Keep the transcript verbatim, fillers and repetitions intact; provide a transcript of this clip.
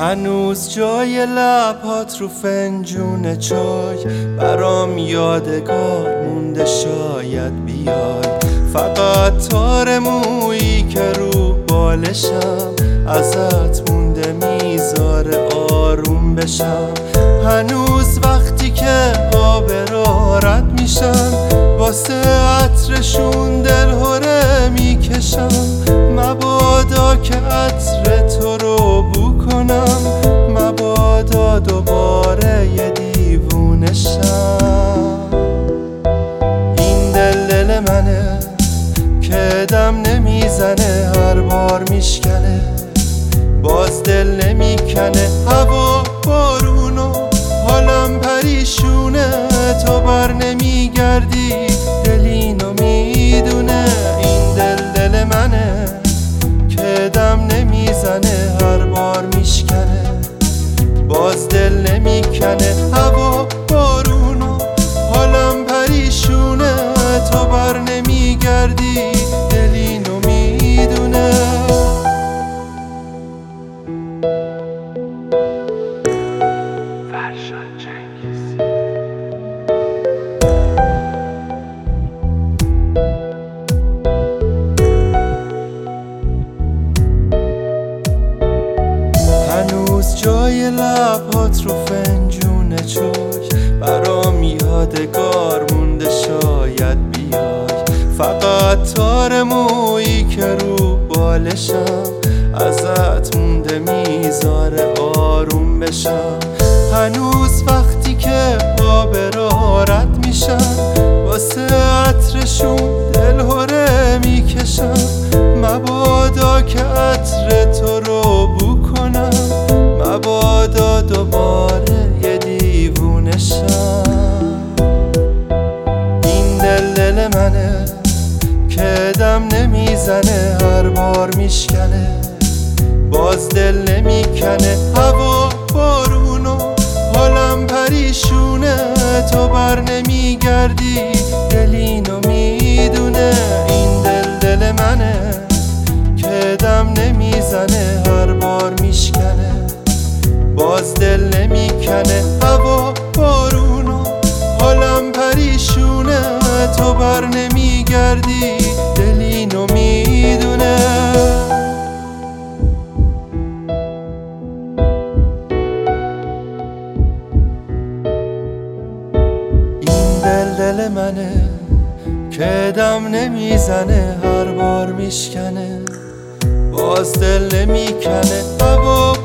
هنوز جای لبات رو فنجون چای برام یادگار مونده، شاید بیای. فقط تار مویی که رو بالشم ازت مونده، میذاره آروم بشم. هنوز وقتی که آبرا رد میشن واسه عطرشون دلهره میکشم. مبادا که عطر تو رو بو کنم، مبادا دوباره یه دیوونه شم. این دل دل منه که دم نمیزنه، هر بار میشکنه باز دل نمیکنه. هوا بارونو حالم پریشونه، تو بر نمیگردی دل اینو میدونه. این دل دل منه که دم نمیزنه، هر بار میشکنه باز دل نمیکنه. هوا بارونو حالم پریشونه، تو بر نمیگردی دل اینو میدونه. هنوز جای لبات رو فنجون چای برام یادگار مونده، شاید بیای. فقط تار مویی که رو بالشم ازت مونده، میذاره آروم بشم. هنوز وقتی که آبرا رد میشن واسه عطرشون دلهره میکشم. مبادا که عطر تو رو بو کنم، مبادا دوباره یه دیوونه شم. این دل دل منه که دم نمیزنه، هر بار میشکنه باز دل نمیکنه. هوا بارونو حالم پریشونه، تو بر نمیگردی دل اینو میدونه. این دل دل منه که دم نمیزنه، هر بار میشکنه باز دل نمیکنه. هوا بارونو حالم پریشونه، تو بر نمیگردی دل اینو میدونه. این دل دل منه که دم نمیزنه، هر بار میشکنه باز دل نمیکنه. هوا